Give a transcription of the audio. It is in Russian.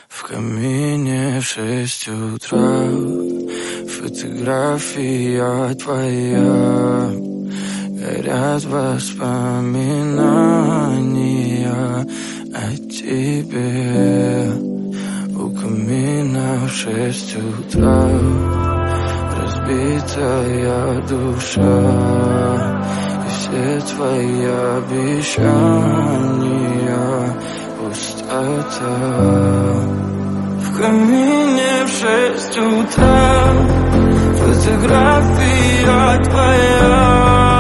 В камине в 6 утра фотография твоя. Горят воспоминания о тебе. У камина в 6 утра разбитая душа. И все твои обещания пустота. В камине в 6 утра фотография твоя.